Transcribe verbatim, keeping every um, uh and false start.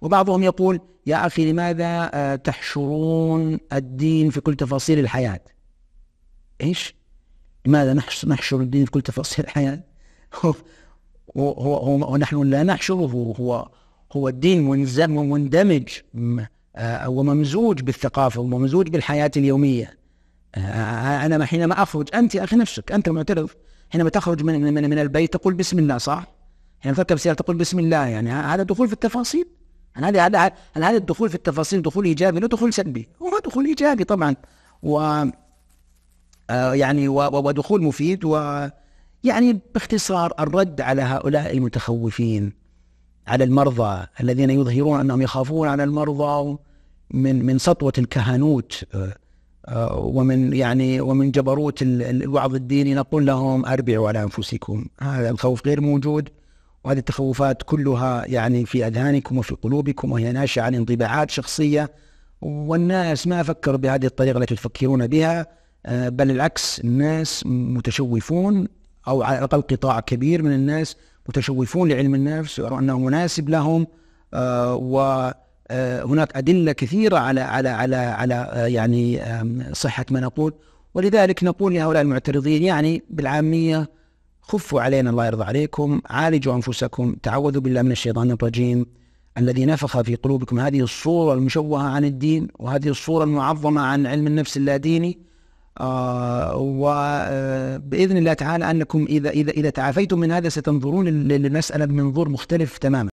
وبعضهم يقول يا أخي لماذا تحشرون الدين في كل تفاصيل الحياة؟ إيش؟ لماذا نحشر الدين في كل تفاصيل الحياة؟ هو هو هو ونحن لا نحشره، هو هو الدين مندمج وممزوج بالثقافة وممزوج بالحياة اليومية. أنا حينما أخرج، أنت يا أخي نفسك أنت معترف، حينما تخرج من من من البيت تقول بسم الله، صح؟ حينما تركب سيارة تقول بسم الله، يعني هذا دخول في التفاصيل. هذا هذا هذا الدخول في التفاصيل دخول إيجابي لا دخول سلبي؟ هو دخول إيجابي طبعا، و يعني ودخول مفيد. ويعني باختصار الرد على هؤلاء المتخوفين، على المرضى الذين يظهرون أنهم يخافون على المرضى من من سطوة الكهنوت ومن يعني ومن جبروت الوعظ الديني، نقول لهم أربعوا على أنفسكم. هذا الخوف غير موجود، وهذه التخوفات كلها يعني في أذهانكم وفي قلوبكم، وهي ناشئة عن انطباعات شخصية، والناس ما فكر بهذه الطريقة التي تفكرون بها، بل العكس، الناس متشوفون، أو على الأقل قطاع كبير من الناس متشوفون لعلم النفس ويرون أنه مناسب لهم. وهناك أدلة كثيرة على على على على يعني صحة ما نقول. ولذلك نقول لهؤلاء المعترضين يعني بالعامية: خفوا علينا الله يرضى عليكم، عالجوا أنفسكم، تعوذوا بالله من الشيطان الرجيم الذي نفخ في قلوبكم هذه الصورة المشوهة عن الدين، وهذه الصورة المعظمة عن علم النفس اللاديني. آه وبإذن الله تعالى أنكم إذا إذا إذا تعافيتم من هذا ستنظرون للمسألة بمنظور مختلف تماما.